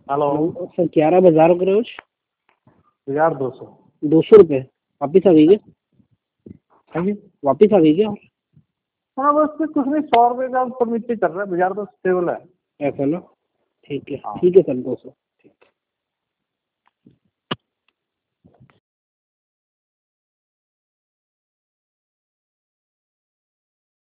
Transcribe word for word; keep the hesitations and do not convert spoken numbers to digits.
Hello sir ग्यारह बाजार crotch हजार दो सौ दो सौ रुपये वापिस आ गई क्या? हाँ जी वापिस आ गई क्या? हाँ बस कुछ नहीं, सौ रुपये का ऊपर नीचे चल रहा है, बाजार तो स्टेबल है। ऐसा ना, ठीक है हाँ ठीक है सर, दो सौ